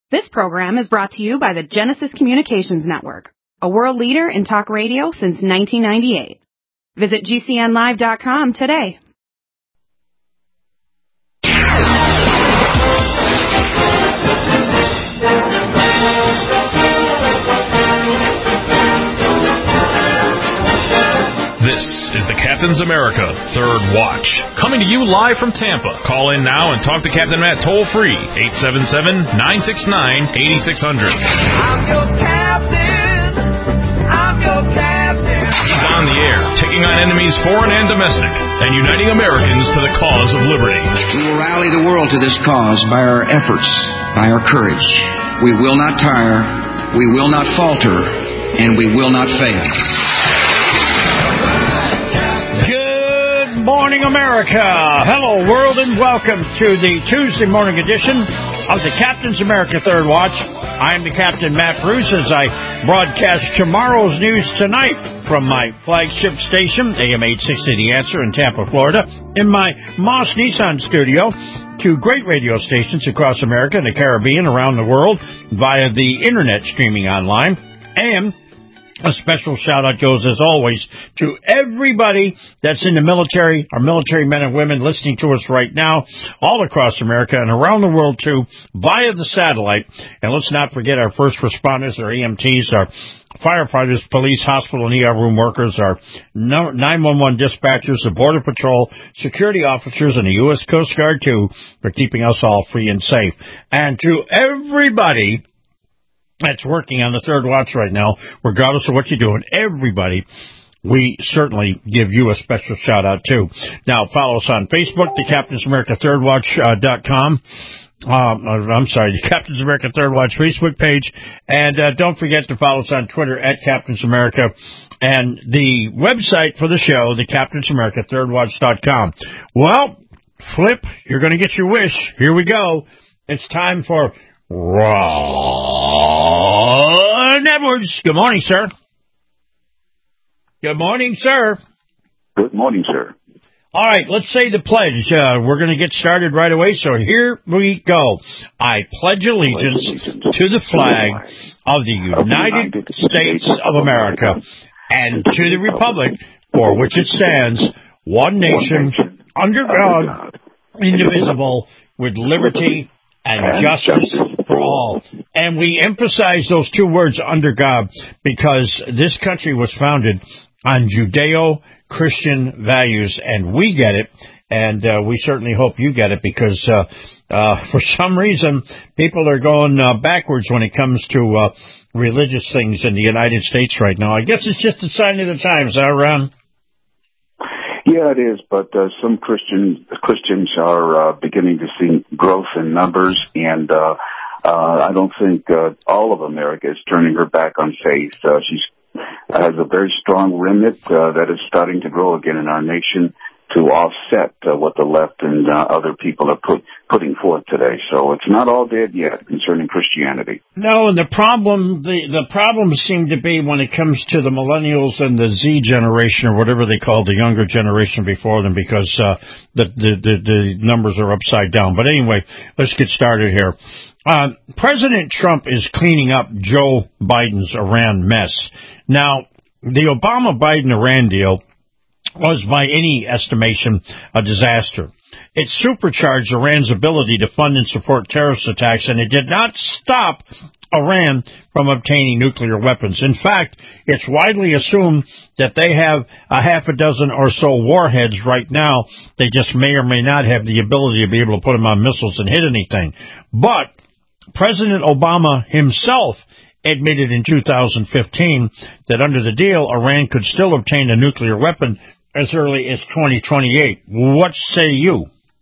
This program is brought to you by the Genesis Communications Network, a world leader in talk radio since 1998. Visit GCNlive.com today. This is the Captain's America Third Watch, coming to you live from Tampa. Call in now and talk to Captain Matt toll-free, 877-969-8600. I'm your captain. I'm your captain. He's on the air, taking on enemies foreign and domestic, and uniting Americans to the cause of liberty. We will rally the world to this cause by our efforts, by our courage. We will not tire, we will not falter, and we will not fail. Good morning, America. Hello, world, and welcome to the Tuesday morning edition of the Captain's America Third Watch. I'm the Captain, Matt Bruce, as I broadcast tomorrow's news tonight from my flagship station, AM 860 The Answer in Tampa, Florida, in my Moss Nissan studio, to great radio stations across America and the Caribbean, around the world, via the internet streaming online, and a special shout-out goes, as always, to everybody that's in the military, our military men and women listening to us right now, all across America and around the world, too, via the satellite. And let's not forget our first responders, our EMTs, our firefighters, police, hospital, and ER room workers, our 911 dispatchers, the Border Patrol, security officers, and the U.S. Coast Guard, too, for keeping us all free and safe. And to everybody that's working on the Third Watch right now, regardless of what you're doing, everybody, we certainly give you a special shout-out, too. Now, follow us on Facebook, the Captain's America Third Watch.com. I'm sorry, the Captain's America Third Watch Facebook page. And don't forget to follow us on Twitter at Captain's America. And the website for the show, the Captain's America Thirdwatch.com. Well, Flip, you're going to get your wish. Here we go. It's time for Ron Edwards. Good morning, sir. Good morning, sir. Good morning, sir. All right, let's say the pledge. We're going to get started right away, so here we go. I pledge allegiance to the flag of the United States of America and to the republic for which it stands, one nation, under God, indivisible, with liberty and justice for all. And we emphasize those two words, under God, because this country was founded on Judeo-Christian values, and we get it, and we certainly hope you get it, because for some reason, people are going backwards when it comes to religious things in the United States right now. I guess it's just a sign of the times, huh, Ron? Yeah, it is, but some Christians are beginning to see growth in numbers, and I don't think all of America is turning her back on faith. She has a very strong remnant that is starting to grow again in our nation to offset what the left and other people are putting forth today. So it's not all dead yet concerning Christianity. No, and the problem seem to be when it comes to the millennials and the Z generation, or whatever they call the younger generation before them, because the numbers are upside down. But anyway, let's get started here. President Trump is cleaning up Joe Biden's Iran mess. Now, the Obama-Biden-Iran deal was, by any estimation, a disaster. It supercharged Iran's ability to fund and support terrorist attacks, and it did not stop Iran from obtaining nuclear weapons. In fact, it's widely assumed that they have a half a dozen or so warheads right now. They just may or may not have the ability to be able to put them on missiles and hit anything. But President Obama himself admitted in 2015 that under the deal, Iran could still obtain a nuclear weapon as early as 2028. What say you?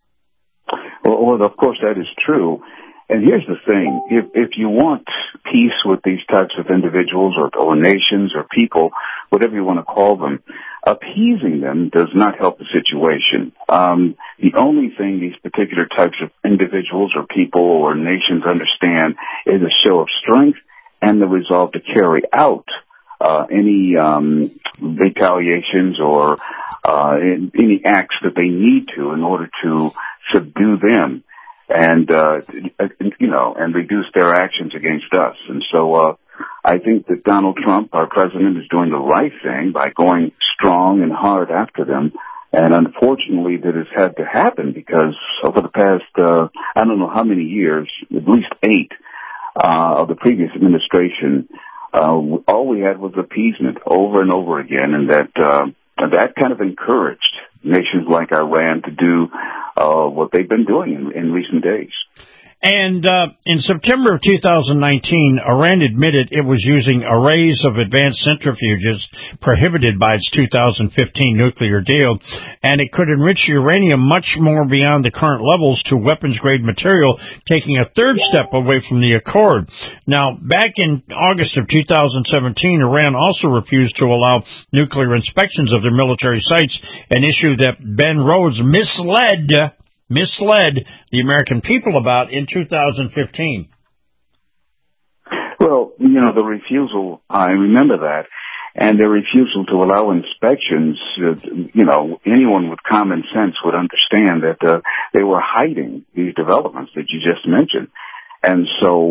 Well, of course, that is true. And here's the thing. If you want peace with these types of individuals or nations or people, whatever you want to call them, appeasing them does not help the situation. The only thing these particular types of individuals or people or nations understand is a show of strength and the resolve to carry out any retaliations or any acts that they need to in order to subdue them. and and reduce their actions against us. And so I think that Donald Trump, our president, is doing the right thing by going strong and hard after them. And unfortunately, that has had to happen because over the past, I don't know how many years, at least 8 of the previous administration, all we had was appeasement over and over again, and that kind of encouraged nations like Iran to do what they've been doing in recent days. And in September of 2019, Iran admitted it was using arrays of advanced centrifuges prohibited by its 2015 nuclear deal, and it could enrich uranium much more beyond the current levels to weapons-grade material, taking a third step away from the accord. Now, back in August of 2017, Iran also refused to allow nuclear inspections of their military sites, an issue that Ben Rhodes misled the American people about in 2015. Well, the refusal, I remember that, and their refusal to allow inspections, anyone with common sense would understand that they were hiding these developments that you just mentioned. And so,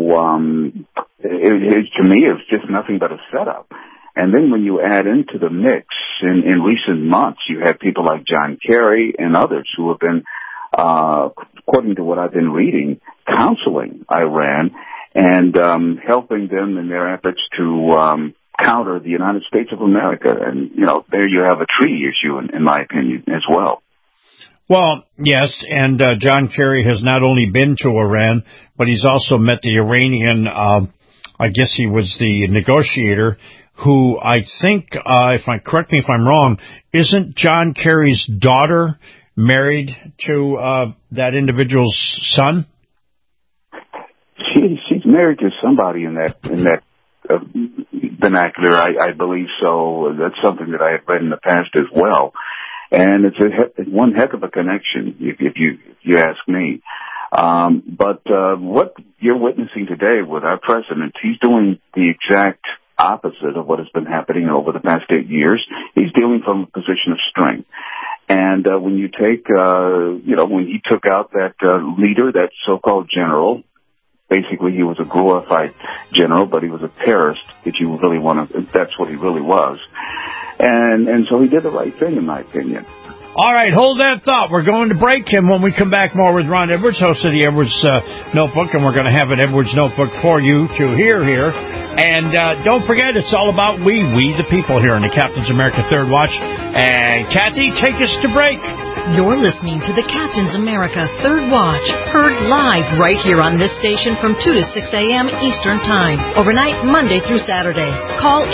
to me, it's just nothing but a setup. And then when you add into the mix, in recent months, you have people like John Kerry and others who have been, according to what I've been reading, counseling Iran and helping them in their efforts to counter the United States of America. And, there you have a treaty issue, in my opinion, as well. Well, yes, and John Kerry has not only been to Iran, but he's also met the Iranian, I guess he was the negotiator, who I think, correct me if I'm wrong, isn't John Kerry's daughter married to that individual's son? She's married to somebody in that vernacular. I believe so. That's something that I have read in the past as well, and it's one heck of a connection, if you ask me. But what you're witnessing today with our president, he's doing the exact opposite of what has been happening over the past 8 years. He's dealing from a position of strength. And when you take, when he took out that leader, that so-called general, basically he was a glorified general, but he was a terrorist, if you really want to, that's what he really was. And so he did the right thing, in my opinion. All right, hold that thought. We're going to break him. When we come back, more with Ron Edwards, host of the Edwards Notebook, and we're going to have an Edwards Notebook for you to hear here. And don't forget, it's all about we the people here in the Captain's America Third Watch. And Kathy, take us to break. You're listening to the Captain's America Third Watch, heard live right here on this station from 2 to 6 a.m. Eastern Time, overnight Monday through Saturday. Call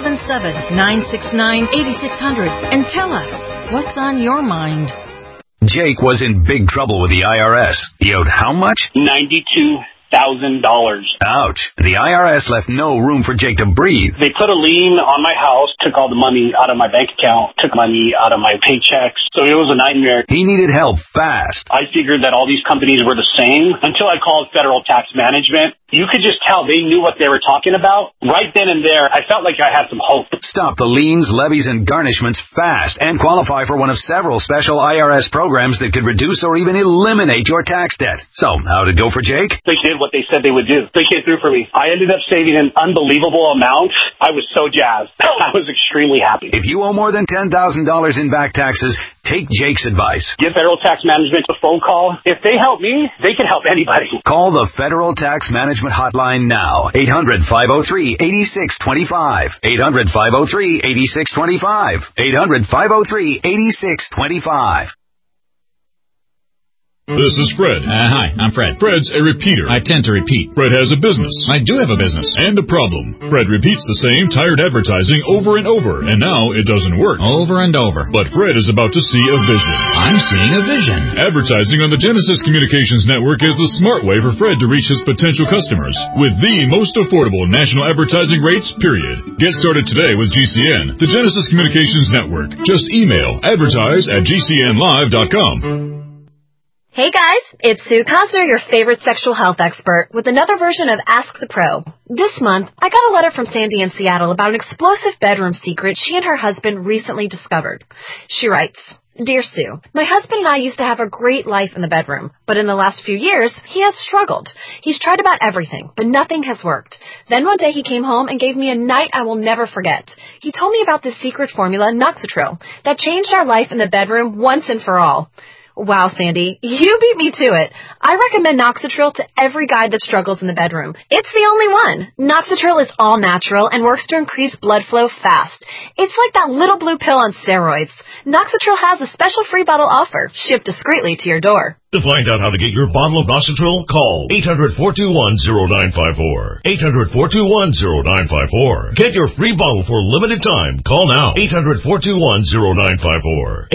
877-969-8600 and tell us what's on your mind. Jake was in big trouble with the IRS. He owed how much? $92,000. Ouch. The IRS left no room for Jake to breathe. They put a lien on my house, took all the money out of my bank account, took money out of my paychecks. So it was a nightmare. He needed help fast. I figured that all these companies were the same until I called Federal Tax Management. You could just tell they knew what they were talking about. Right then and there, I felt like I had some hope. Stop the liens, levies, and garnishments fast and qualify for one of several special IRS programs that could reduce or even eliminate your tax debt. So, how'd it go for Jake? They did what they said they would do. They came through for me. I ended up saving an unbelievable amount. I was so jazzed. I was extremely happy. If you owe more than $10,000 in back taxes, take Jake's advice. Give Federal Tax Management a phone call. If they help me, they can help anybody. Call the Federal Tax Management hotline now. 800-503-8625. 800-503-8625. 800-503-8625. This is Fred. Hi, I'm Fred. Fred's a repeater. I tend to repeat. Fred has a business. I do have a business. And a problem. Fred repeats the same tired advertising over and over, and now it doesn't work. Over and over. But Fred is about to see a vision. I'm seeing a vision. Advertising on the Genesis Communications Network is the smart way for Fred to reach his potential customers with the most affordable national advertising rates, period. Get started today with GCN, the Genesis Communications Network. Just email advertise@gcnlive.com. Hey guys, it's Sue Cosner, your favorite sexual health expert, with another version of Ask the Pro. This month, I got a letter from Sandy in Seattle about an explosive bedroom secret she and her husband recently discovered. She writes, Dear Sue, my husband and I used to have a great life in the bedroom, but in the last few years, he has struggled. He's tried about everything, but nothing has worked. Then one day he came home and gave me a night I will never forget. He told me about this secret formula, Noxitril, that changed our life in the bedroom once and for all. Wow, Sandy, you beat me to it. I recommend Noxitril to every guy that struggles in the bedroom. It's the only one. Noxitril is all natural and works to increase blood flow fast. It's like that little blue pill on steroids. Noxitril has a special free bottle offer, shipped discreetly to your door. To find out how to get your bottle of Noxitril, call 800-421-0954. 800-421-0954. Get your free bottle for a limited time. Call now. 800-421-0954.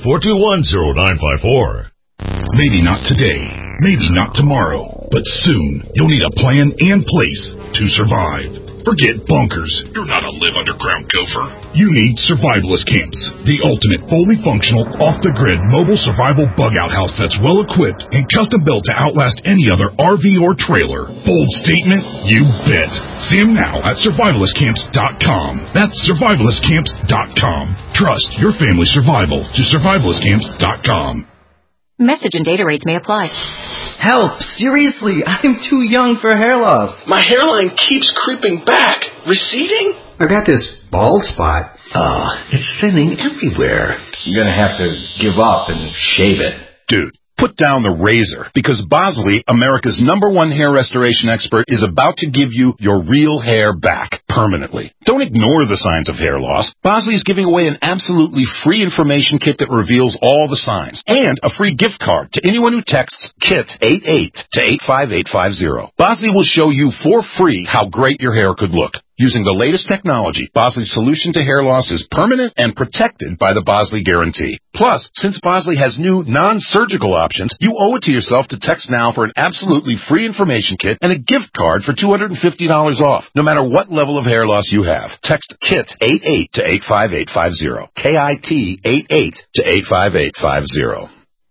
800-421-0954. Maybe not today, maybe not tomorrow, but soon you'll need a plan and place to survive. Forget bunkers. You're not a live underground gopher. You need Survivalist Camps, the ultimate fully functional, off-the-grid mobile survival bug-out house that's well-equipped and custom-built to outlast any other RV or trailer. Bold statement? You bet. See them now at survivalistcamps.com. That's survivalistcamps.com. Trust your family's survival to survivalistcamps.com. Message and data rates may apply. Help! Seriously, I'm too young for hair loss. My hairline keeps creeping back. Receding? I've got this bald spot. It's thinning everywhere. You're gonna have to give up and shave it. Dude, put down the razor, because Bosley, America's #1 hair restoration expert, is about to give you your real hair back permanently. Don't ignore the signs of hair loss. Bosley is giving away an absolutely free information kit that reveals all the signs, and a free gift card to anyone who texts KIT88 to 85850. Bosley will show you for free how great your hair could look. Using the latest technology, Bosley's solution to hair loss is permanent and protected by the Bosley Guarantee. Plus, since Bosley has new non-surgical options, you owe it to yourself to text now for an absolutely free information kit and a gift card for $250 off, no matter what level of hair loss you have. Text KIT88 to 85850. KIT88 to 85850.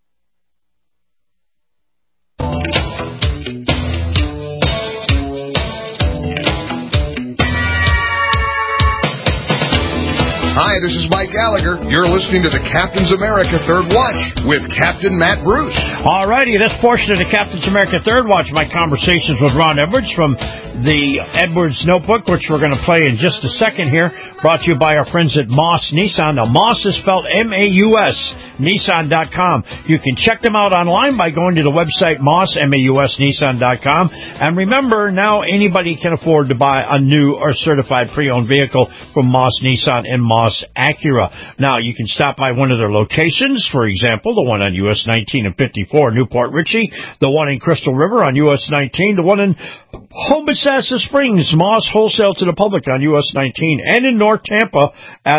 Hi, this is Mike Gallagher. You're listening to the Captain's America Third Watch with Captain Matt Bruce. All righty, this portion of the Captain's America Third Watch, my conversations with Ron Edwards from the Edwards Notebook, which we're going to play in just a second here, brought to you by our friends at Moss Nissan. Now, Moss is spelled M-A-U-S, Nissan.com. You can check them out online by going to the website Moss, M-A-U-S, Nissan.com. And remember, now anybody can afford to buy a new or certified pre-owned vehicle from Moss Nissan and Moss Acura. Now, you can stop by one of their locations, for example, the one on US 19 and 54, Newport Richey, the one in Crystal River on US 19, the one in Homosassa Springs, Moss Wholesale to the Public on US 19, and in North Tampa at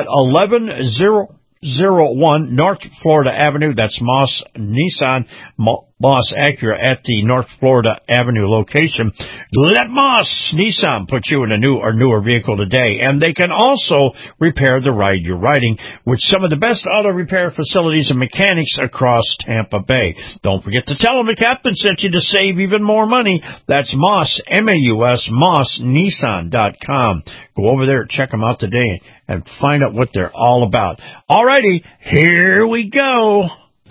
11001 North Florida Avenue. That's Moss Nissan, Moss Acura at the North Florida Avenue location. Let Moss Nissan put you in a new or newer vehicle today. And they can also repair the ride you're riding with some of the best auto repair facilities and mechanics across Tampa Bay. Don't forget to tell them the captain sent you to save even more money. That's Moss, M-A-U-S, MossNissan.com. Go over there and check them out today and find out what they're all about. All righty, here we go.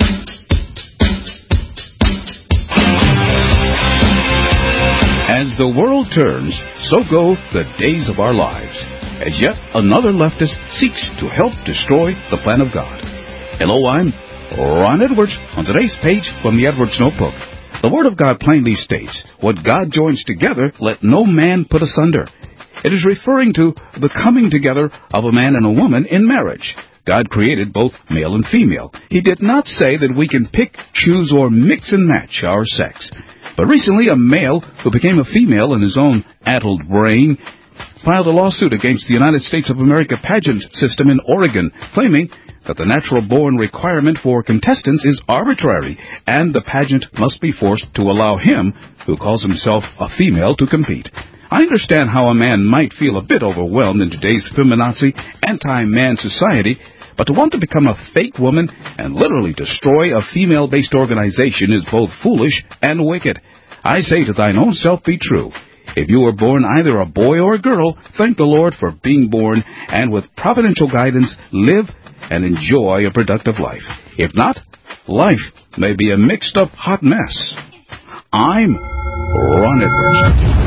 As the world turns, so go the days of our lives, as yet another leftist seeks to help destroy the plan of God. Hello, I'm Ron Edwards. On today's page from the Edwards Notebook, the Word of God plainly states, "What God joins together, let no man put asunder." It is referring to the coming together of a man and a woman in marriage. God created both male and female. He did not say that we can pick, choose, or mix and match our sex. But recently, a male who became a female in his own addled brain filed a lawsuit against the United States of America pageant system in Oregon, claiming that the natural-born requirement for contestants is arbitrary, and the pageant must be forced to allow him, who calls himself a female, to compete. I understand how a man might feel a bit overwhelmed in today's feminazi, anti-man society, but to want to become a fake woman and literally destroy a female-based organization is both foolish and wicked. I say to thine own self be true. If you were born either a boy or a girl, thank the Lord for being born, and with providential guidance, live and enjoy a productive life. If not, life may be a mixed-up hot mess. I'm Ron Edwards.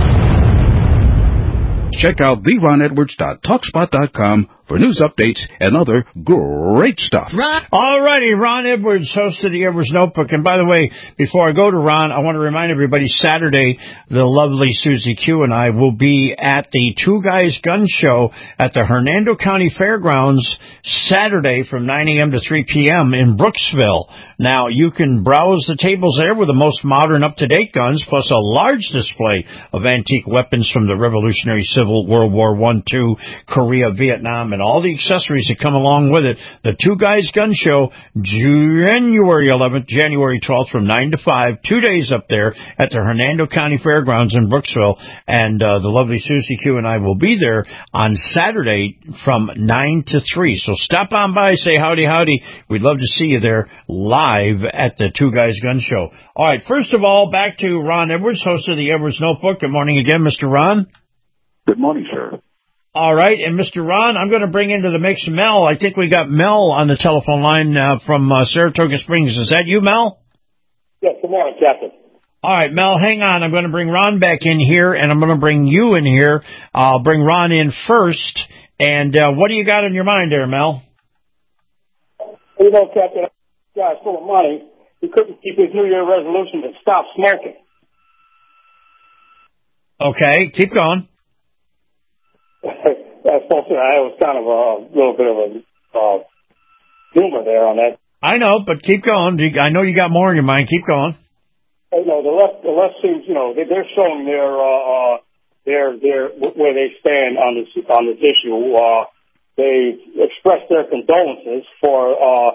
Check out theronedwards.talkspot.com for news updates and other great stuff. All righty, Ron Edwards, host of the Edwards Notebook. And by the way, before I go to Ron, I want to remind everybody, Saturday, the lovely Susie Q and I will be at the Two Guys Gun Show at the Hernando County Fairgrounds Saturday from 9 a.m. to 3 p.m. in Brooksville. Now, you can browse the tables there with the most modern, up-to-date guns, plus a large display of antique weapons from the Revolutionary Civil, World War I, II, Korea, Vietnam, and all the accessories that come along with it. The Two Guys Gun Show, January 11th, January 12th from 9 to 5, 2 days up there at the Hernando County Fairgrounds in Brooksville. And the lovely Susie Q and I will be there on Saturday from 9 to 3. So stop on by, say howdy, howdy. We'd love to see you there live at the Two Guys Gun Show. All right, first of all, back to Ron Edwards, host of the Edwards Notebook. Good morning again, Mr. Ron. Good morning, sir. All right, and Mr. Ron, I'm going to bring into the mix Mel. I think we got Mel on the telephone line from Saratoga Springs. Is that you, Mel? Yes, good morning, Captain. All right, Mel, hang on. I'm going to bring Ron back in here, and I'm going to bring you in here. I'll bring Ron in first. And what do you got on your mind there, Mel? You know, Captain, this guy's full of money. He couldn't keep his New Year resolution to stop smoking. Okay, keep going. That's supposed to, I was kind of a little bit of a humor there on that. I know, but keep going. I know you got more in your mind. Keep going. You know, the left seems, you know, they're showing their where they stand on this issue. They expressed their condolences for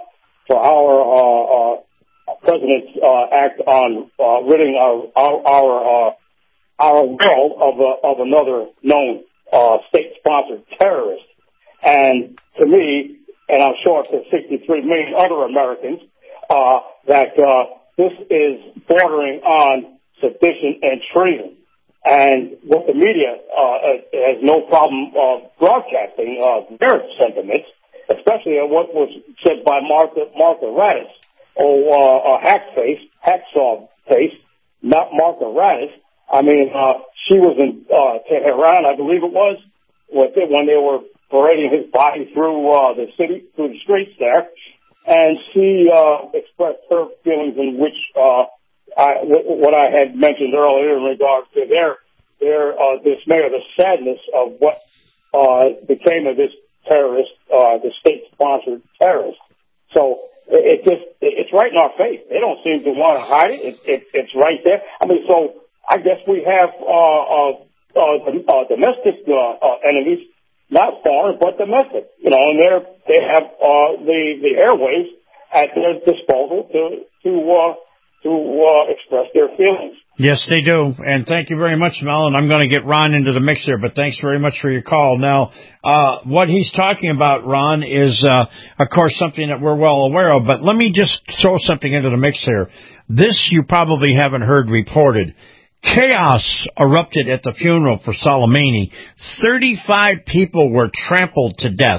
our president's act on ridding our world of another known state-sponsored terrorist. And to me, and I'm sure to 63 million other Americans, that this is bordering on sedition and treason. And what the media has no problem broadcasting their sentiments, especially what was said by Martha Raddatz, hacksaw face, not Martha Raddatz. I mean, she was in Tehran, I believe it was, when they were parading his body through the city, through the streets there, and she expressed her feelings in which what I had mentioned earlier in regards to their dismay or the sadness of what became of this terrorist, the state-sponsored terrorist. So it's right in our face. They don't seem to want to hide it. It's right there. I mean, so I guess we have domestic enemies, not foreign, but domestic. You know, and they have the airways at their disposal to express their feelings. Yes, they do. And thank you very much, Mel. And I'm going to get Ron into the mix here, but thanks very much for your call. Now, what he's talking about, Ron, is, of course, something that we're well aware of. But let me just throw something into the mix here. This you probably haven't heard reported. Chaos erupted at the funeral for Soleimani. 35 people were trampled to death.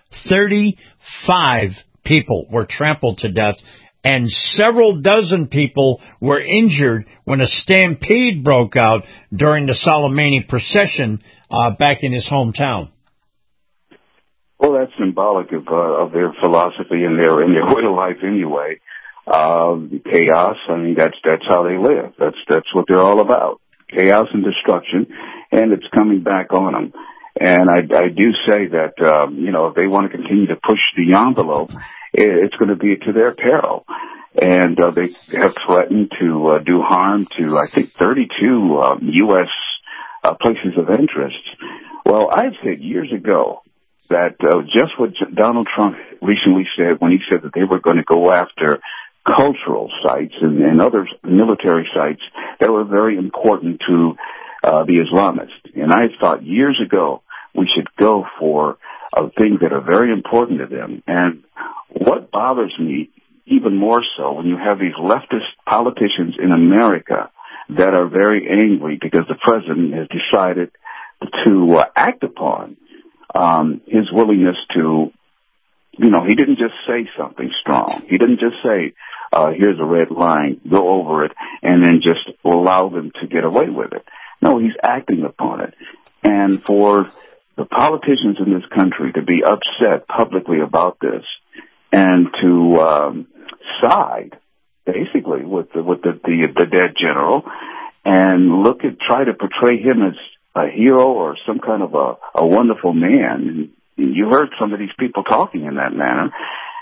35 people were trampled to death. And several dozen people were injured when a stampede broke out during the Soleimani procession back in his hometown. Well, that's symbolic of their philosophy and their way of life anyway. Chaos, I mean, that's how they live. That's what they're all about. Chaos and destruction, and it's coming back on them. And I do say that, if they want to continue to push the envelope, it's going to be to their peril. And they have threatened to do harm to, I think, 32 U.S. Places of interest. Well, I've said years ago that just what Donald Trump recently said when he said that they were going to go after cultural sites and other military sites that were very important to the Islamists. And I thought years ago we should go for things that are very important to them. And what bothers me even more so when you have these leftist politicians in America that are very angry because the president has decided to act upon his willingness to, he didn't just say something strong. He didn't just say, here's a red line, go over it, and then just allow them to get away with it. No, he's acting upon it. And for the politicians in this country to be upset publicly about this and to side basically with the dead general and try to portray him as a hero or some kind of a wonderful man. You heard some of these people talking in that manner.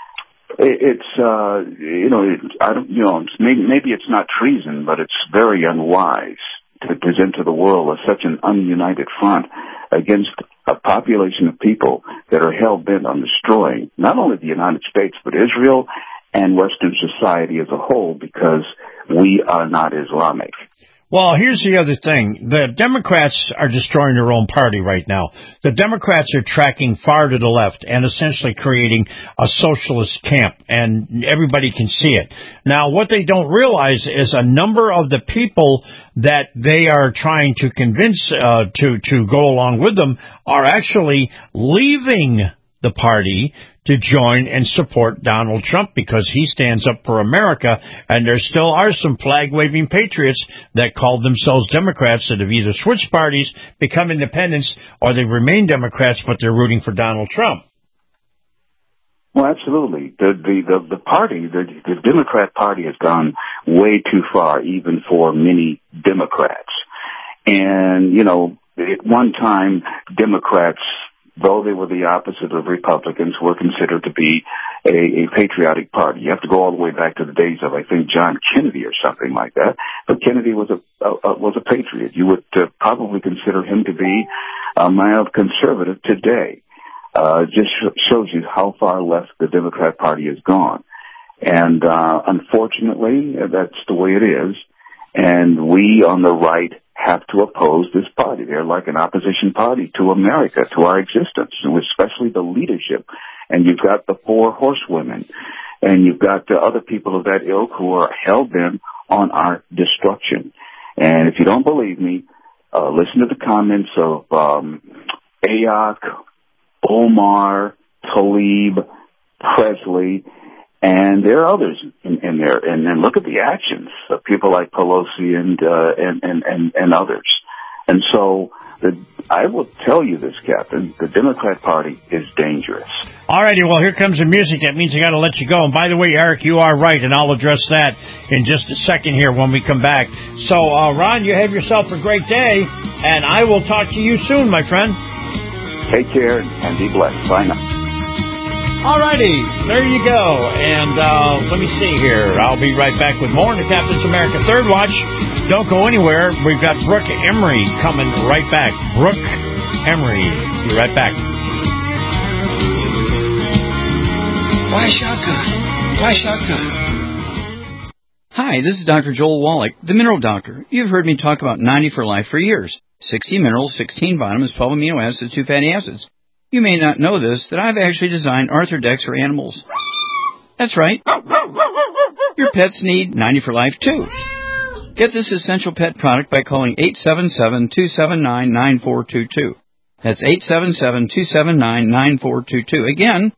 Maybe it's not treason, but it's very unwise to present to the world as such an ununited front against a population of people that are hell-bent on destroying not only the United States, but Israel and Western society as a whole, because we are not Islamic. Well, here's the other thing. The Democrats are destroying their own party right now. The Democrats are tracking far to the left and essentially creating a socialist camp, and everybody can see it. Now, what they don't realize is a number of the people that they are trying to convince to go along with them are actually leaving the party to join and support Donald Trump because he stands up for America, and there still are some flag-waving patriots that call themselves Democrats that have either switched parties, become independents, or they remain Democrats, but they're rooting for Donald Trump. Well, absolutely. The party, the Democrat Party has gone way too far, even for many Democrats. And, at one time, Democrats, though they were the opposite of Republicans, were considered to be a patriotic party. You have to go all the way back to the days of, I think, John Kennedy or something like that. But Kennedy was a patriot. You would probably consider him to be a mild conservative today. Just shows you how far left the Democrat Party has gone. And unfortunately, that's the way it is. And we on the right have to oppose this party. They're like an opposition party to America, to our existence, and especially the leadership. And you've got the four horsewomen, and you've got the other people of that ilk who are hell-bent on our destruction. And if you don't believe me, listen to the comments of Ayok, Omar, Tlaib, Presley, and there are others in there. And then look at the actions of people like Pelosi and others. And so I will tell you this, Captain, the Democrat Party is dangerous. All righty, well, here comes the music. That means I got to let you go. And by the way, Eric, you are right, and I'll address that in just a second here when we come back. So, Ron, you have yourself a great day, and I will talk to you soon, my friend. Take care and be blessed. Bye now. All righty, there you go. And let me see here. I'll be right back with more in the Captain's America Third Watch. Don't go anywhere. We've got Brooke Emery coming right back. Brooke Emery. Be right back. Why shotgun? Why shotgun? Hi, this is Dr. Joel Wallach, the Mineral Doctor. You've heard me talk about 90 for Life for years. 60 minerals, 16 vitamins, 12 amino acids, 2 fatty acids. You may not know this, that I've actually designed Arthrodex for animals. That's right. Your pets need 90 for Life, too. Get this essential pet product by calling 877-279-9422. That's 877-279-9422. Again,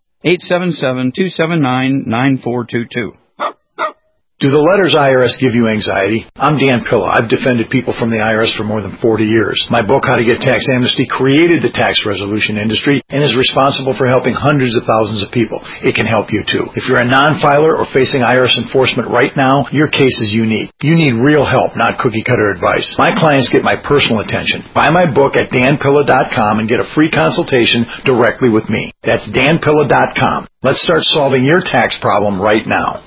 877-279-9422. Do the letters IRS give you anxiety? I'm Dan Pilla. I've defended people from the IRS for more than 40 years. My book, How to Get Tax Amnesty, created the tax resolution industry and is responsible for helping hundreds of thousands of people. It can help you, too. If you're a non-filer or facing IRS enforcement right now, your case is unique. You need real help, not cookie-cutter advice. My clients get my personal attention. Buy my book at danpilla.com and get a free consultation directly with me. That's danpilla.com. Let's start solving your tax problem right now.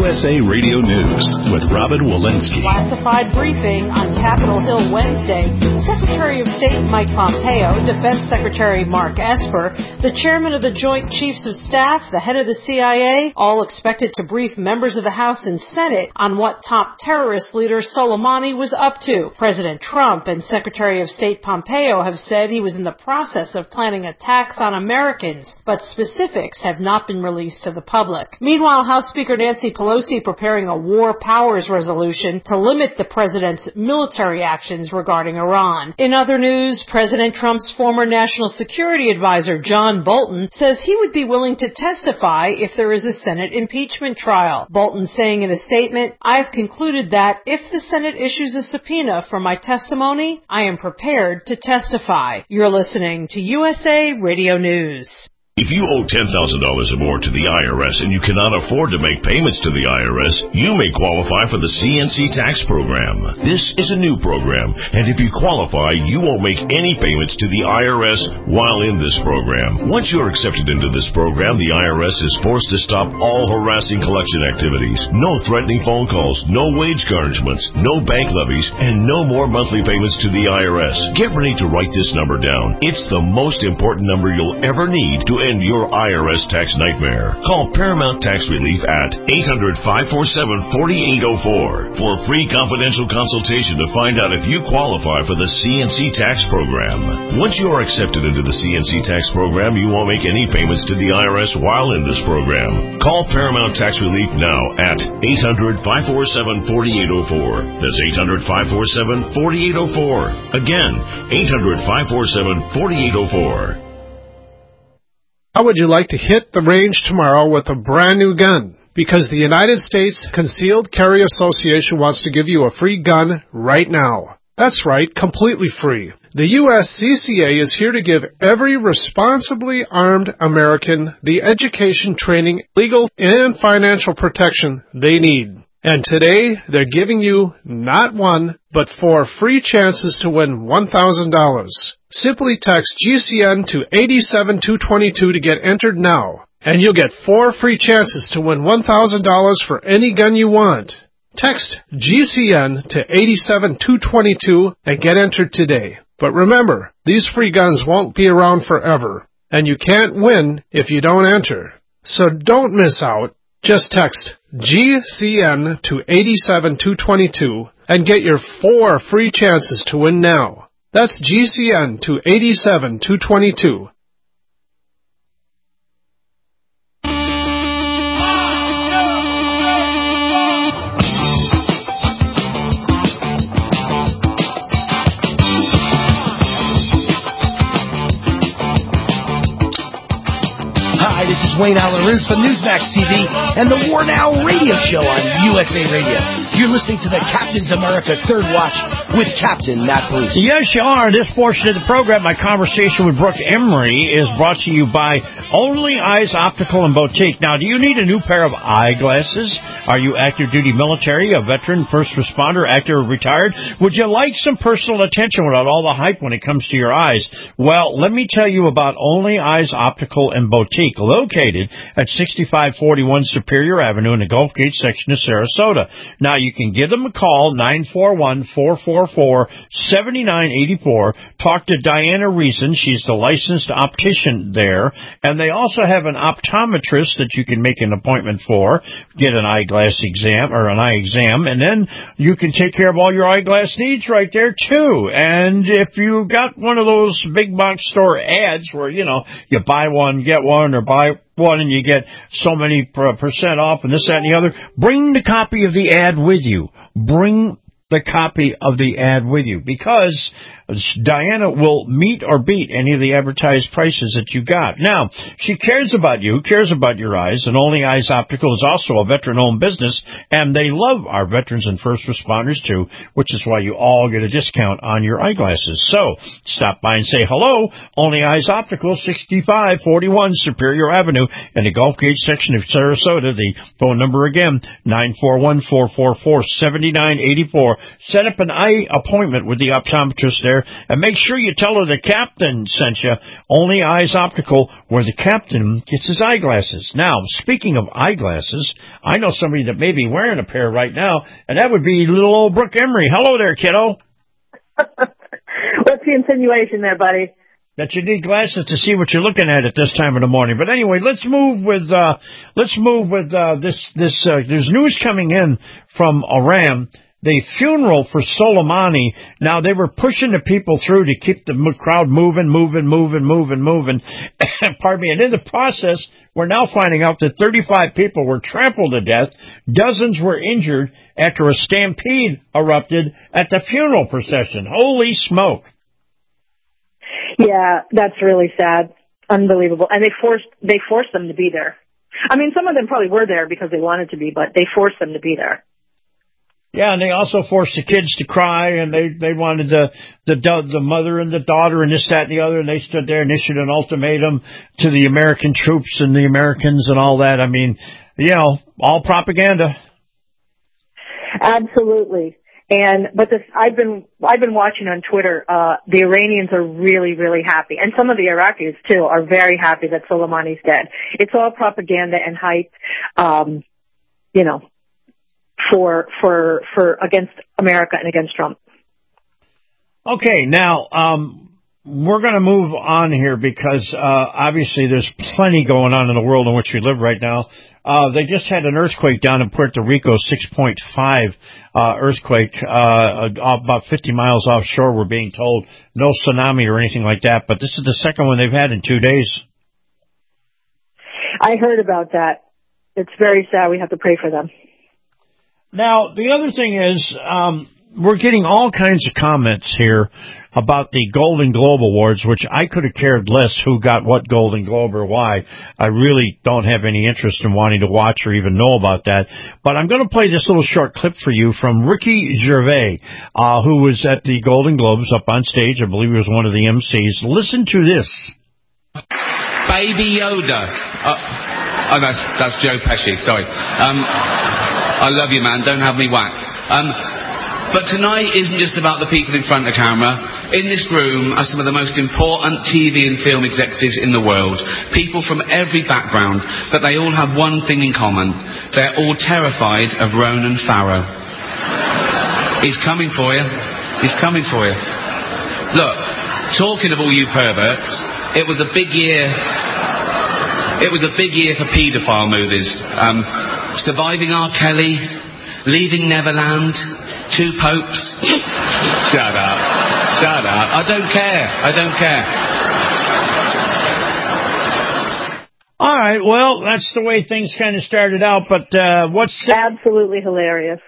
USA Radio News with Robin Walensky. Classified briefing on Capitol Hill Wednesday. Secretary of State Mike Pompeo, Defense Secretary Mark Esper, the chairman of the Joint Chiefs of Staff, the head of the CIA, all expected to brief members of the House and Senate on what top terrorist leader Soleimani was up to. President Trump and Secretary of State Pompeo have said he was in the process of planning attacks on Americans, but specifics have not been released to the public. Meanwhile, House Speaker Nancy Pelosi preparing a war powers resolution to limit the president's military actions regarding Iran. In other news, President Trump's former national security advisor, John Bolton, says he would be willing to testify if there is a Senate impeachment trial. Bolton saying in a statement, "I've concluded that if the Senate issues a subpoena for my testimony, I am prepared to testify." You're listening to USA Radio News. If you owe $10,000 or more to the IRS and you cannot afford to make payments to the IRS, you may qualify for the CNC tax program. This is a new program, and if you qualify, you won't make any payments to the IRS while in this program. Once you're accepted into this program, the IRS is forced to stop all harassing collection activities. No threatening phone calls, no wage garnishments, no bank levies, and no more monthly payments to the IRS. Get ready to write this number down. It's the most important number you'll ever need to end your IRS tax nightmare. Call Paramount Tax Relief at 800-547-4804 for a free confidential consultation to find out if you qualify for the CNC tax program. Once you are accepted into the CNC tax program, you won't make any payments to the IRS while in this program. Call Paramount Tax Relief now at 800-547-4804. That's 800-547-4804. Again, 800-547-4804. How would you like to hit the range tomorrow with a brand new gun? Because the United States Concealed Carry Association wants to give you a free gun right now. That's right, completely free. The USCCA is here to give every responsibly armed American the education, training, legal, and financial protection they need. And today, they're giving you not one, but 4 free chances to win $1,000. Simply text GCN to 87222 to get entered now, and you'll get 4 free chances to win $1,000 for any gun you want. Text GCN to 87222 and get entered today. But remember, these free guns won't be around forever, and you can't win if you don't enter. So don't miss out. Just text GCN to 87222 and get your 4 free chances to win now. That's GCN to 87222. Hi, this is Wayne Allen Roos from Newsmax TV and the War Now radio show on USA Radio. You're listening to the Captain's America Third Watch with Captain Matt Bruce. Yes, you are. This portion of the program, my conversation with Brooke Emery, is brought to you by Only Eyes Optical and Boutique. Now, do you need a new pair of eyeglasses? Are you active duty military, a veteran, first responder, active or retired? Would you like some personal attention without all the hype when it comes to your eyes? Well, let me tell you about Only Eyes Optical and Boutique, located at 6541 Superior Avenue in the Gulf Gate section of Sarasota. Now, you can give them a call, 941-444-7984. Talk to Diana Reason. She's the licensed optician there. And they also have an optometrist that you can make an appointment for, get an eyeglass exam or an eye exam, and then you can take care of all your eyeglass needs right there, too. And if you got one of those big box store ads where, you know, you buy one, get one, or buy one and you get so many percent off and this, that, and the other, bring the copy of the ad with you. Bring the copy of the ad with you, because Diana will meet or beat any of the advertised prices that you got. Now, she cares about you, cares about your eyes, and Only Eyes Optical is also a veteran-owned business, and they love our veterans and first responders, too, which is why you all get a discount on your eyeglasses. So, stop by and say hello. Only Eyes Optical, 6541 Superior Avenue in the Gulf Gate section of Sarasota. The phone number again, 941-444-7984. set up an eye appointment with the optometrist there, and make sure you tell her the captain sent you. Only Eyes Optical, where the captain gets his eyeglasses. Now, speaking of eyeglasses, I know somebody that may be wearing a pair right now, and that would be little old Brooke Emery. Hello there, kiddo. What's the insinuation there, buddy? That you need glasses to see what you're looking at this time of the morning. But anyway, let's move with this. There's news coming in from Iran. The funeral for Soleimani. Now, they were pushing the people through to keep the crowd moving. Pardon me. And in the process, we're now finding out that 35 people were trampled to death. Dozens were injured after a stampede erupted at the funeral procession. Holy smoke. Yeah, that's really sad. Unbelievable. And they forced them to be there. I mean, some of them probably were there because they wanted to be, but they forced them to be there. Yeah, and they also forced the kids to cry, and they wanted the mother and the daughter and this, that, and the other, and they stood there and issued an ultimatum to the American troops and the Americans and all that. I mean, all propaganda. Absolutely. But I've been watching on Twitter. The Iranians are really, really happy, and some of the Iraqis too are very happy that Soleimani's dead. It's all propaganda and hype, for against America and against Trump. Okay, now we're going to move on here because obviously there's plenty going on in the world in which we live right now. They just had an earthquake down in Puerto Rico, 6.5 earthquake, about 50 miles offshore, we're being told. No tsunami or anything like that, but this is the second one they've had in 2 days. I heard about that. It's very sad. We have to pray for them. Now, the other thing is, we're getting all kinds of comments here about the Golden Globe Awards, which I could have cared less who got what Golden Globe or why. I really don't have any interest in wanting to watch or even know about that. But I'm going to play this little short clip for you from Ricky Gervais, who was at the Golden Globes up on stage. I believe he was one of the MCs. Listen to this. Baby Yoda. That's Joe Pesci. Sorry. I love you, man. Don't have me whacked. But tonight isn't just about the people in front of the camera. In this room are some of the most important TV and film executives in the world. People from every background, but they all have one thing in common. They're all terrified of Ronan Farrow. He's coming for you. He's coming for you. Look, talking of all you perverts, it was a big year. It was a big year for paedophile movies. Surviving R. Kelly, Leaving Neverland, Two Popes. Shut up. Shut up. I don't care. All right, well, that's the way things kind of started out, but what's... Absolutely hilarious.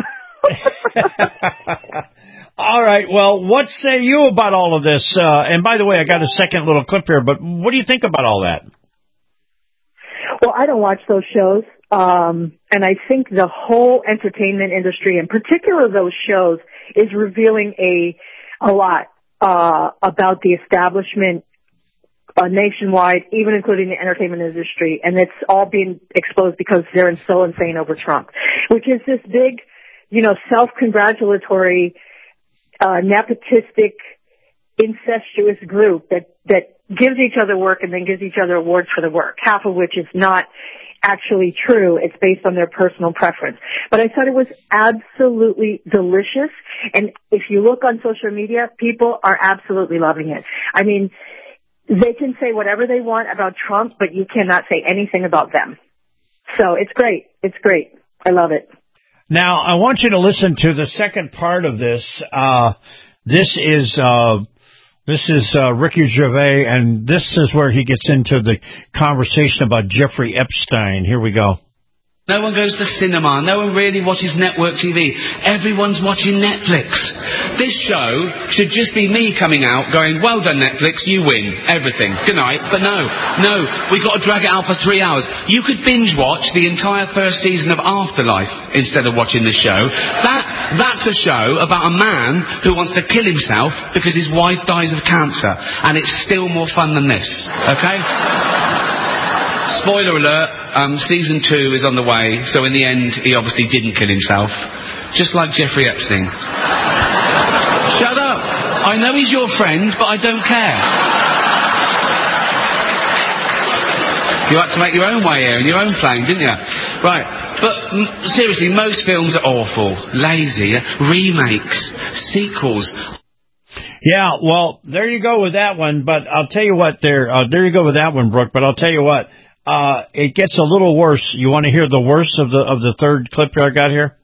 All right, well, what say you about all of this? And by the way, I got a second little clip here, but what do you think about all that? Well, I don't watch those shows. And I think the whole entertainment industry, in particular those shows, is revealing a lot about the establishment nationwide, even including the entertainment industry. And it's all being exposed because they're so insane over Trump, which is this big, self-congratulatory, nepotistic, incestuous group that gives each other work and then gives each other awards for the work, half of which is not actually true. It's based on their personal preference. But I thought it was absolutely delicious. And if you look on social media, people are absolutely loving it. I mean, they can say whatever they want about Trump, but you cannot say anything about them. So it's great. It's great. I love it. Now, I want you to listen to the second part of this. This is Ricky Gervais, and this is where he gets into the conversation about Jeffrey Epstein. Here we go. No one goes to cinema. No one really watches network TV. Everyone's watching Netflix. This show should just be me coming out going, well done, Netflix, you win everything. Good night. But no, we got to drag it out for 3 hours. You could binge watch the entire first season of Afterlife instead of watching this show. That's a show about a man who wants to kill himself because his wife dies of cancer. And it's still more fun than this. Okay? Spoiler alert, season 2 is on the way, so in the end, he obviously didn't kill himself. just like Jeffrey Epstein. Shut up. I know he's your friend, but I don't care. You had to make your own way here and your own flame, didn't you? Right. But seriously, most films are awful, lazy, remakes, sequels. Yeah, well, there you go with that one. But I'll tell you what, there you go with that one, Brooke. But I'll tell you what, it gets a little worse. You want to hear the worst of the third clip I got here?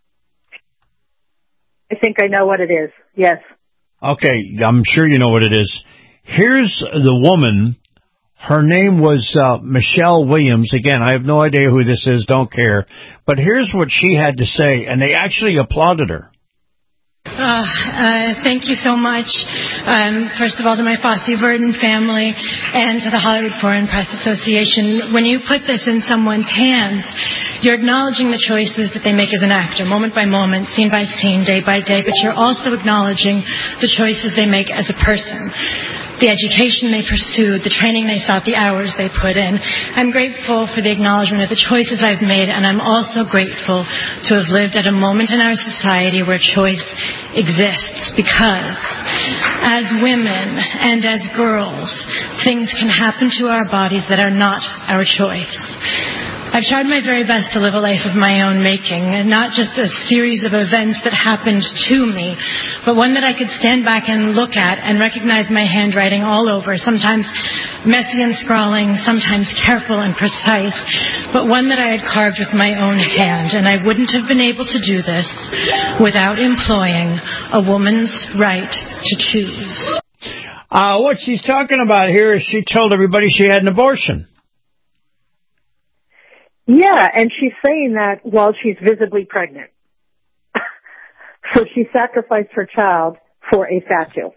I think I know what it is. Yes. Okay, I'm sure you know what it is. Here's the woman. Her name was Michelle Williams. Again, I have no idea who this is, don't care. But here's what she had to say, and they actually applauded her. Thank you so much. First of all, to my Fosse Verdon family and to the Hollywood Foreign Press Association. When you put this in someone's hands, you're acknowledging the choices that they make as an actor, moment by moment, scene by scene, day by day, but you're also acknowledging the choices they make as a person. The education they pursued, the training they sought, the hours they put in. I'm grateful for the acknowledgement of the choices I've made, and I'm also grateful to have lived at a moment in our society where choice exists, because as women and as girls, things can happen to our bodies that are not our choice. I've tried my very best to live a life of my own making, and not just a series of events that happened to me, but one that I could stand back and look at and recognize my handwriting all over, sometimes messy and scrawling, sometimes careful and precise, but one that I had carved with my own hand, and I wouldn't have been able to do this without employing a woman's right to choose. What she's talking about here is she told everybody she had an abortion. Yeah, and she's saying that while she's visibly pregnant. So she sacrificed her child for a statue.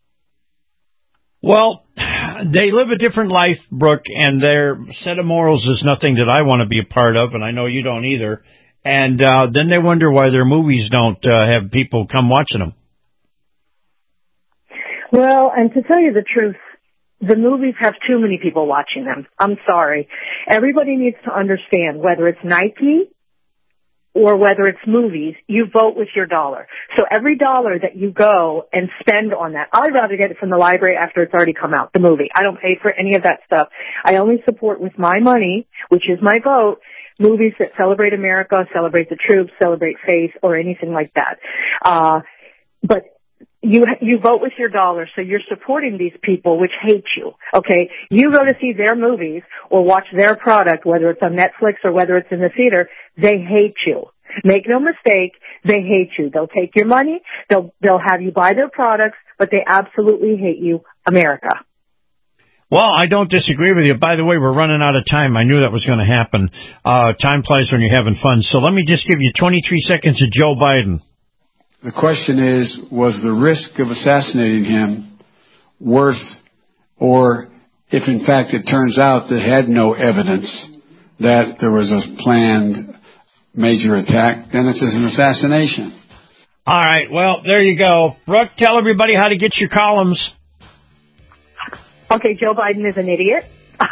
Well, they live a different life, Brooke, and their set of morals is nothing that I want to be a part of, and I know you don't either. And then they wonder why their movies don't have people come watching them. Well, and to tell you the truth, the movies have too many people watching them. I'm sorry. Everybody needs to understand, whether it's Nike or whether it's movies, you vote with your dollar. So every dollar that you go and spend on that, I'd rather get it from the library after it's already come out, the movie. I don't pay for any of that stuff. I only support with my money, which is my vote, movies that celebrate America, celebrate the troops, celebrate faith, or anything like that. But you vote with your dollar, so you're supporting these people which hate you, okay? You go to see their movies or watch their product, whether it's on Netflix or whether it's in the theater, they hate you. Make no mistake, they hate you. They'll take your money, they'll have you buy their products, but they absolutely hate you, America. Well, I don't disagree with you. By the way, we're running out of time. I knew that was going to happen. Time flies when you're having fun. So let me just give you 23 seconds of Joe Biden. The question is, was the risk of assassinating him worth, or if in fact it turns out they had no evidence that there was a planned major attack, then it's an assassination. All right, well, there you go. Brooke, tell everybody how to get your columns. Okay, Joe Biden is an idiot.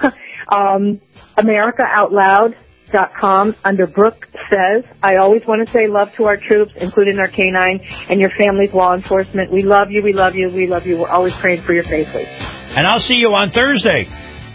AmericaOutloud.com under Brooke Says. I always want to say love to our troops, including our K-9 and your family's law enforcement. We love you, we love you, we love you. We're always praying for your safety. And I'll see you on Thursday.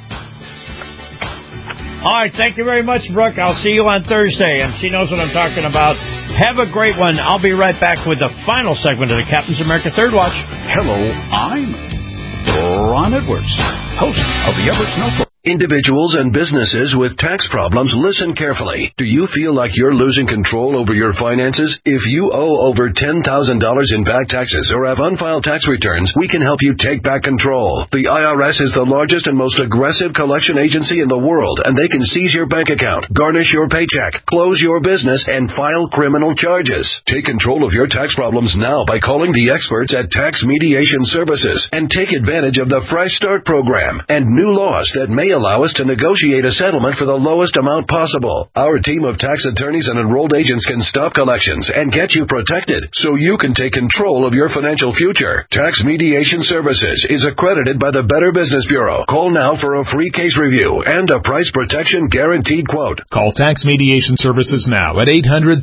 All right, thank you very much, Brooke. I'll see you on Thursday, and she knows what I'm talking about. Have a great one. I'll be right back with the final segment of the Captain's America Third Watch. Hello, I'm Ron Edwards, host of the Everett Snow. Individuals and businesses with tax problems, listen carefully. Do you feel like you're losing control over your finances? If you owe over $10,000 in back taxes or have unfiled tax returns, we can help you take back control. The IRS is the largest and most aggressive collection agency in the world, and they can seize your bank account, garnish your paycheck, close your business, and file criminal charges. Take control of your tax problems now by calling the experts at Tax Mediation Services and take advantage of the Fresh Start program and new laws that may may allow us to negotiate a settlement for the lowest amount possible. Our team of tax attorneys and enrolled agents can stop collections and get you protected so you can take control of your financial future. Tax Mediation Services is accredited by the Better Business Bureau. Call now for a free case review and a price protection guaranteed quote. Call Tax Mediation Services now at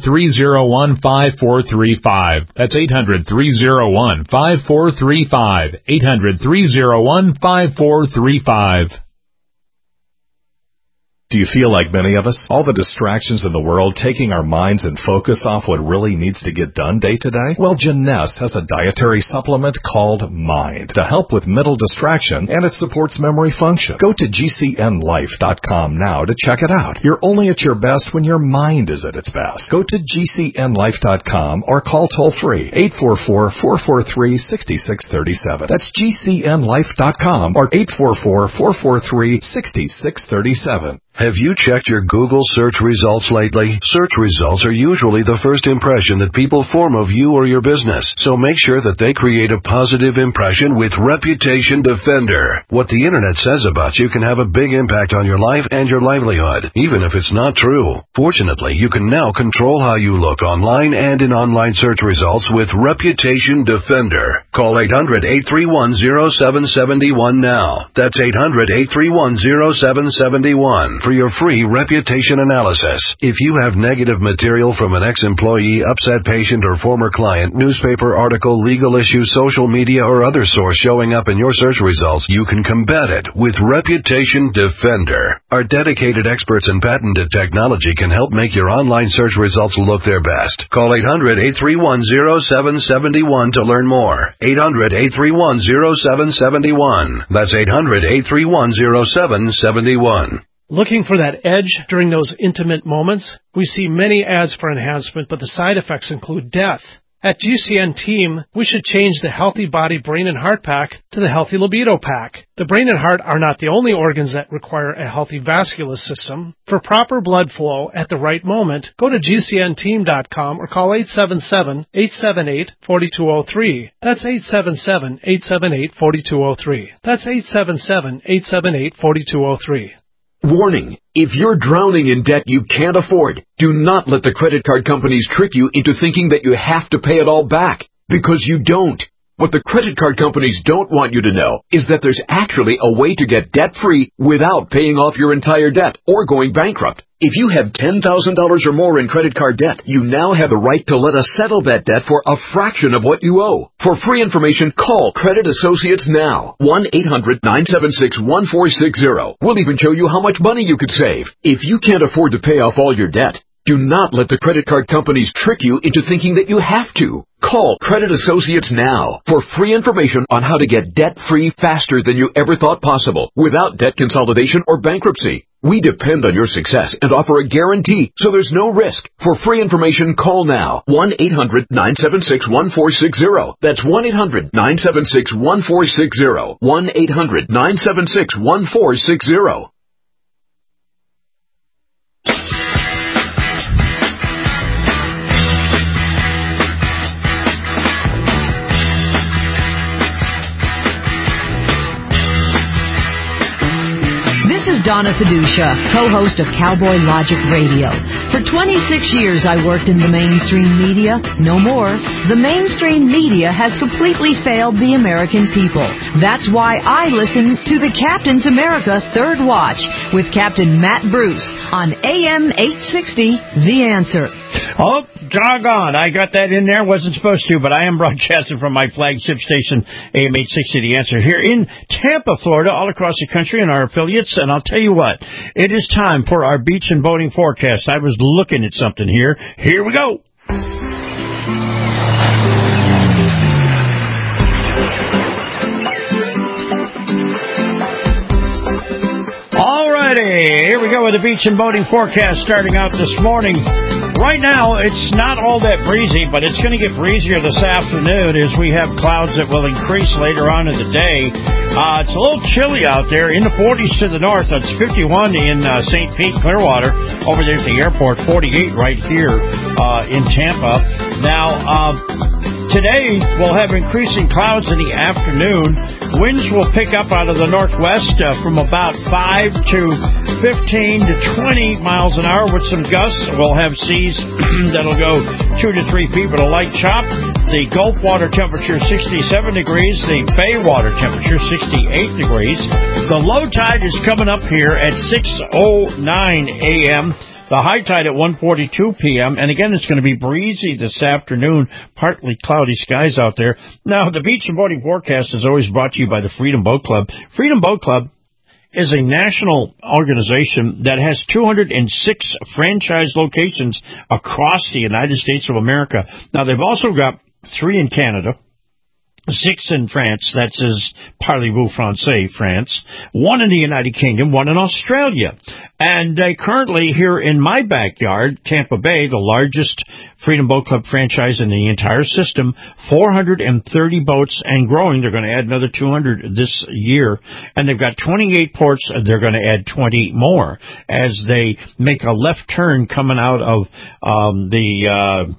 800-301-5435. That's 800-301-5435. 800-301-5435. Do you feel like many of us? All the distractions in the world taking our minds and focus off what really needs to get done day to day? Well, Jeunesse has a dietary supplement called Mind to help with mental distraction, and it supports memory function. Go to GCNlife.com now to check it out. You're only at your best when your mind is at its best. Go to GCNlife.com or call toll-free 844-443-6637. That's GCNlife.com or 844-443-6637. Have you checked your Google search results lately? Search results are usually the first impression that people form of you or your business, so make sure that they create a positive impression with Reputation Defender. What the internet says about you can have a big impact on your life and your livelihood, even if it's not true. Fortunately, you can now control how you look online and in online search results with Reputation Defender. Call 800-831-0771 now. That's 800-831-0771. For your free reputation analysis. If you have negative material from an ex-employee, upset patient, or former client, newspaper article, legal issue, social media, or other source showing up in your search results, you can combat it with Reputation Defender. Our dedicated experts in patented technology can help make your online search results look their best. Call 800-831-0771 to learn more. 800-831-0771. That's 800-831-0771. Looking for that edge during those intimate moments? We see many ads for enhancement, but the side effects include death. At GCN Team, we should change the Healthy Body, Brain, and Heart Pack to the Healthy Libido Pack. The brain and heart are not the only organs that require a healthy vascular system. For proper blood flow at the right moment, go to GCNteam.com or call 877-878-4203. That's 877-878-4203. That's 877-878-4203. Warning, if you're drowning in debt you can't afford, do not let the credit card companies trick you into thinking that you have to pay it all back, because you don't. What the credit card companies don't want you to know is that there's actually a way to get debt-free without paying off your entire debt or going bankrupt. If you have $10,000 or more in credit card debt, you now have the right to let us settle that debt for a fraction of what you owe. For free information, call Credit Associates now. 1-800-976-1460. We'll even show you how much money you could save. If you can't afford to pay off all your debt, do not let the credit card companies trick you into thinking that you have to. Call Credit Associates now for free information on how to get debt-free faster than you ever thought possible without debt consolidation or bankruptcy. We depend on your success and offer a guarantee, so there's no risk. For free information, call now. 1-800-976-1460. That's 1-800-976-1460. 1-800-976-1460. This is Donna Fiducia, co-host of Cowboy Logic Radio. For 26 years, I worked in the mainstream media. No more. The mainstream media has completely failed the American people. That's why I listen to the Captain's America Third Watch with Captain Matt Bruce on AM 860, The Answer. Oh, doggone. I got that in there. Wasn't supposed to, but I am broadcasting from my flagship station, AM 860, The Answer, here in Tampa, Florida, all across the country, and our affiliates. And I'll tell you what, it is time for our beach and boating forecast. I was looking at something here. Here we go. Alrighty, here we go with the beach and boating forecast starting out this morning. Right now, it's not all that breezy, but it's going to get breezier this afternoon as we have clouds that will increase later on in the day. It's a little chilly out there, in the 40s to the north. It's 51 in St. Pete, Clearwater, over there at the airport, 48 right here in Tampa. Now, Today, we'll have increasing clouds in the afternoon. Winds will pick up out of the northwest from about 5 to 15 to 20 miles an hour with some gusts. We'll have seas that'll go 2 to 3 feet with a light chop. The Gulf water temperature 67 degrees. The Bay water temperature 68 degrees. The low tide is coming up here at 6:09 a.m. The high tide at 1:42 p.m. And again, it's going to be breezy this afternoon, partly cloudy skies out there. Now, the beach and boating forecast is always brought to you by the Freedom Boat Club. Freedom Boat Club is a national organization that has 206 franchise locations across the United States of America. Now, they've also got 3 in Canada, 6 in France, that's his Parlez-vous Français, France, 1 in the United Kingdom, 1 in Australia. And currently here in my backyard, Tampa Bay, the largest Freedom Boat Club franchise in the entire system, 430 boats and growing. They're going to add another 200 this year. And they've got 28 ports. They're going to add 20 more as they make a left turn coming out of the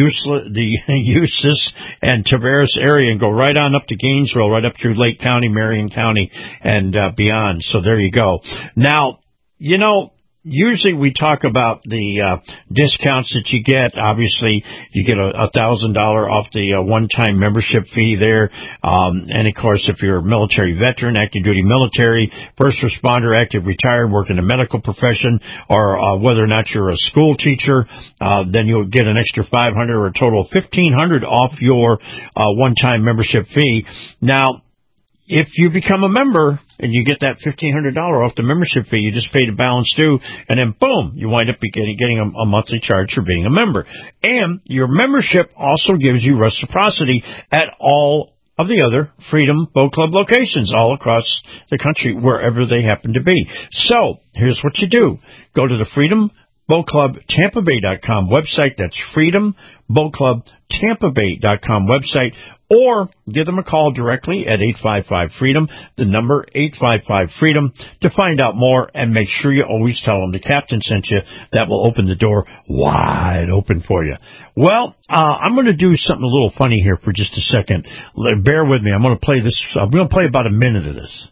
Eustis and Tavares area and go right on up to Gainesville, right up through Lake County, Marion County, and beyond. So there you go. Now, you know, usually we talk about the discounts that you get. Obviously, you get $1,000 off the one-time membership fee there. And, of course, if you're a military veteran, active duty military, first responder, active retired, work in the medical profession, or whether or not you're a school teacher, then you'll get an extra $500 or a total of $1,500 off your one-time membership fee. Now, if you become a member and you get that $1,500 off the membership fee, you just pay the balance due, and then boom, you wind up getting a monthly charge for being a member. And your membership also gives you reciprocity at all of the other Freedom Boat Club locations all across the country, wherever they happen to be. So here's what you do. Go to the Freedom Boat Club TampaBay.com website. That's Freedom Boat Club TampaBay.com website, or give them a call directly at 855-FREEDOM, the number 855-FREEDOM, to find out more, and make sure you always tell them the captain sent you. That will open the door wide open for you. Well, I'm going to do something a little funny here for just a second. Bear with me. I'm going to play this. I'm going to play about a minute of this.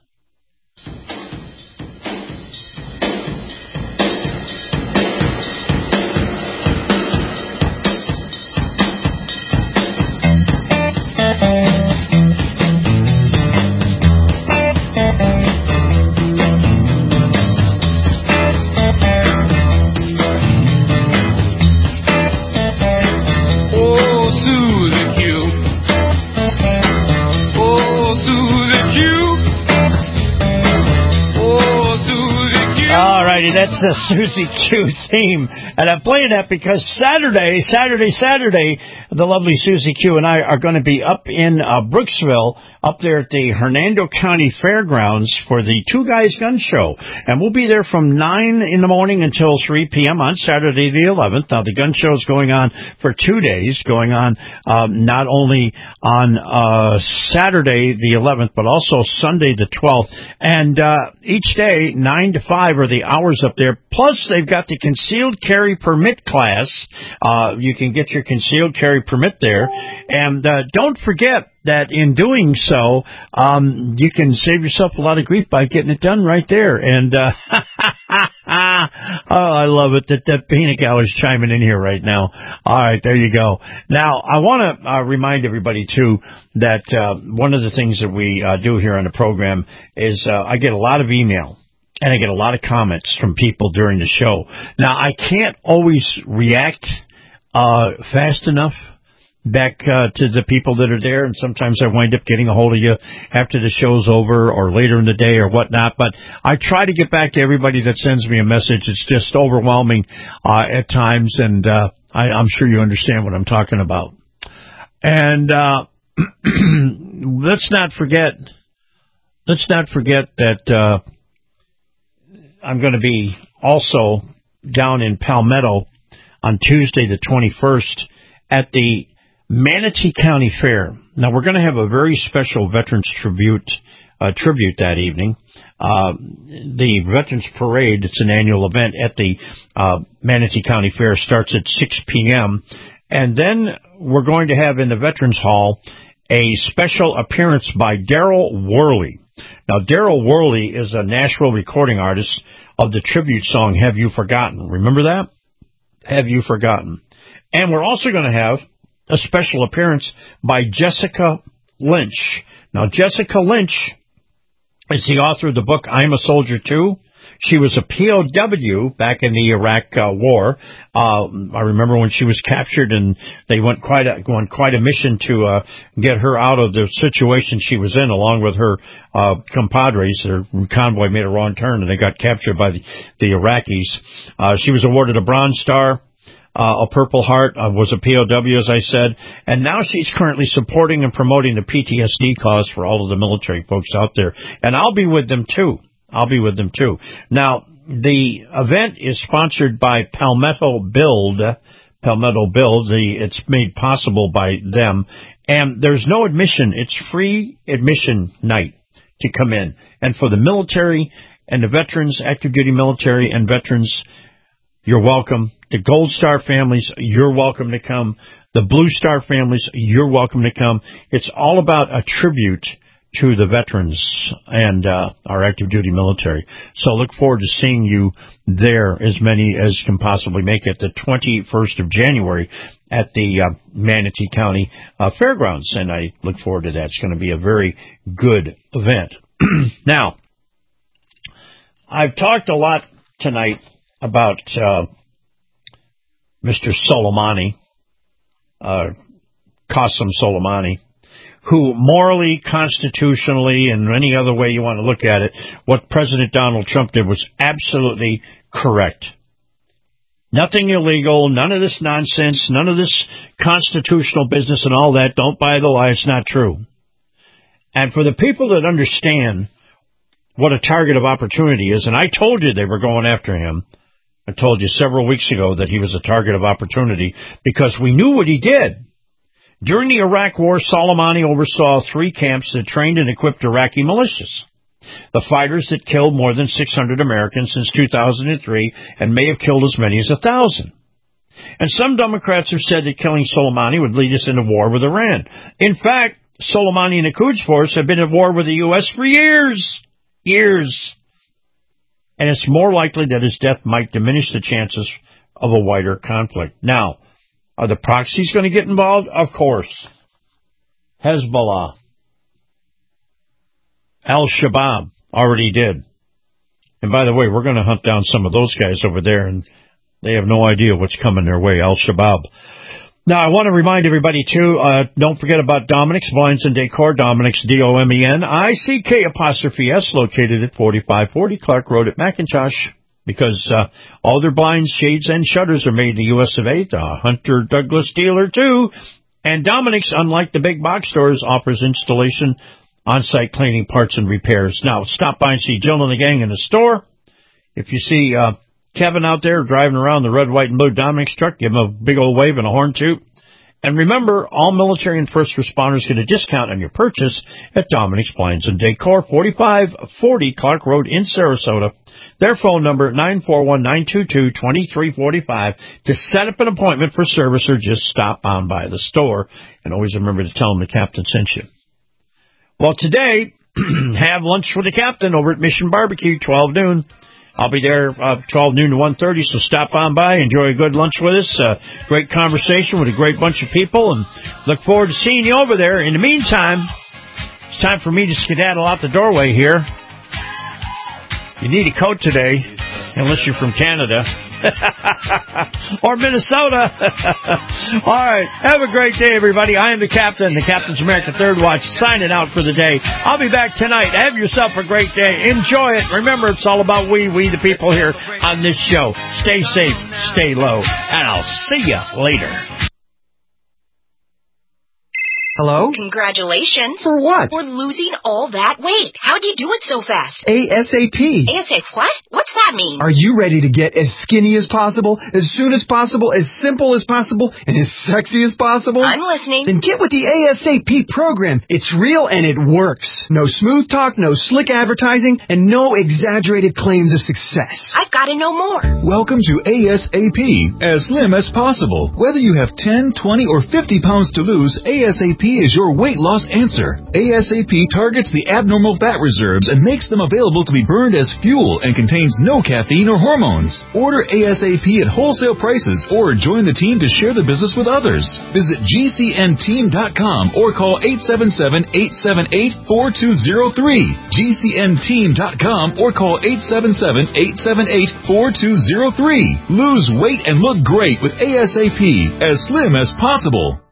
That's the Susie Q theme. And I'm playing that because Saturday, the lovely Susie Q and I are going to be up in Brooksville, up there at the Hernando County Fairgrounds for the Two Guys Gun Show. And we'll be there from 9 in the morning until 3 p.m. on Saturday the 11th. Now, the gun show is going on for 2 days, going on not only on Saturday the 11th, but also Sunday the 12th. And each day, 9 to 5 are the hours up there. Plus, they've got the concealed carry permit class. You can get your concealed carry permit there. And don't forget that in doing so, you can save yourself a lot of grief by getting it done right there. And oh, I love it that peanut gal is chiming in here right now. All right, there you go. Now, I want to remind everybody, too, that one of the things that we do here on the program is I get a lot of email. And I get a lot of comments from people during the show. Now, I can't always react fast enough back to the people that are there, and sometimes I wind up getting a hold of you after the show's over or later in the day or whatnot. But I try to get back to everybody that sends me a message. It's just overwhelming at times, and I'm sure you understand what I'm talking about. And let's not forget that I'm going to be also down in Palmetto on Tuesday the 21st at the Manatee County Fair. Now, we're going to have a very special Veterans tribute that evening. The Veterans Parade, it's an annual event at the Manatee County Fair, starts at 6 p.m., And then we're going to have in the Veterans Hall a special appearance by Daryl Worley. Now, Daryl Worley is a Nashville recording artist of the tribute song, Have You Forgotten? Remember that? Have You Forgotten? And we're also going to have a special appearance by Jessica Lynch. Now, Jessica Lynch is the author of the book I'm a Soldier Too. She was a POW back in the Iraq War. I remember when she was captured, and they went quite a mission to get her out of the situation she was in, along with her compadres. Their convoy made a wrong turn, and they got captured by the Iraqis. She was awarded a Bronze Star. A Purple Heart, was a POW, as I said, and now she's currently supporting and promoting the PTSD cause for all of the military folks out there. And I'll be with them, too. Now, the event is sponsored by Palmetto Build. It's made possible by them. And there's no admission. It's free admission night to come in. And for the military and the veterans, active duty military and veterans, you're welcome. The Gold Star families, you're welcome to come. The Blue Star families, you're welcome to come. It's all about a tribute to the veterans and our active duty military. So look forward to seeing you there, as many as can possibly make it, the 21st of January at the Manatee County Fairgrounds. And I look forward to that. It's going to be a very good event. Now, I've talked a lot tonight about Mr. Soleimani, Qasem Soleimani, who morally, constitutionally, and any other way you want to look at it, what President Donald Trump did was absolutely correct. Nothing illegal, none of this nonsense, none of this constitutional business and all that. Don't buy the lie, it's not true. And for the people that understand what a target of opportunity is, and I told you they were going after him, I told you several weeks ago that he was a target of opportunity because we knew what he did. During the Iraq War, Soleimani oversaw 3 camps that trained and equipped Iraqi militias. The fighters that killed more than 600 Americans since 2003 and may have killed as many as 1,000. And some Democrats have said that killing Soleimani would lead us into war with Iran. In fact, Soleimani and the Quds Force have been at war with the U.S. for years. And it's more likely that his death might diminish the chances of a wider conflict. Now, are the proxies going to get involved? Of course. Hezbollah. Al-Shabaab already did. And by the way, we're going to hunt down some of those guys over there, and they have no idea what's coming their way, Al-Shabaab. Now, I want to remind everybody, too, don't forget about Dominic's Blinds and Decor, Dominic's DOMENICK''S, located at 4540 Clark Road at McIntosh, because all their blinds, shades, and shutters are made in the U.S. of A. The Hunter Douglas dealer, too. And Dominic's, unlike the big box stores, offers installation, on-site cleaning, parts, and repairs. Now, stop by and see Jill and the gang in the store. If you see Kevin out there driving around the red, white, and blue Dominic's truck, give him a big old wave and a horn toot. And remember, all military and first responders get a discount on your purchase at Dominic's Blinds and Decor, 4540 Clark Road in Sarasota. Their phone number, 941-922-2345. To set up an appointment for service or just stop on by the store. And always remember to tell them the captain sent you. Well, today, have lunch with the captain over at Mission Barbecue, 12 noon. I'll be there 12 noon to 1:30, so stop on by, enjoy a good lunch with us, great conversation with a great bunch of people, and look forward to seeing you over there. In the meantime, it's time for me to skedaddle out the doorway here. You need a coat today, unless you're from Canada. Or Minnesota. All right. Have a great day, everybody. I am the captain, the Captain's America Third Watch, signing out for the day. I'll be back tonight. Have yourself a great day. Enjoy it. Remember, it's all about we the people here on this show. Stay safe, stay low, and I'll see you later. Hello? Congratulations. For what? For losing all that weight. How'd you do it so fast? ASAP. ASAP what? What's that mean? Are you ready to get as skinny as possible, as soon as possible, as simple as possible, and as sexy as possible? I'm listening. Then get with the ASAP program. It's real and it works. No smooth talk, no slick advertising, and no exaggerated claims of success. I've got to know more. Welcome to ASAP, as slim as possible. Whether you have 10, 20, or 50 pounds to lose, ASAP is your weight loss answer. ASAP targets the abnormal fat reserves and makes them available to be burned as fuel and contains no caffeine or hormones. Order ASAP at wholesale prices or join the team to share the business with others. Visit GCNteam.com or call 877-878-4203. GCNteam.com or call 877-878-4203. Lose weight and look great with ASAP, as slim as possible.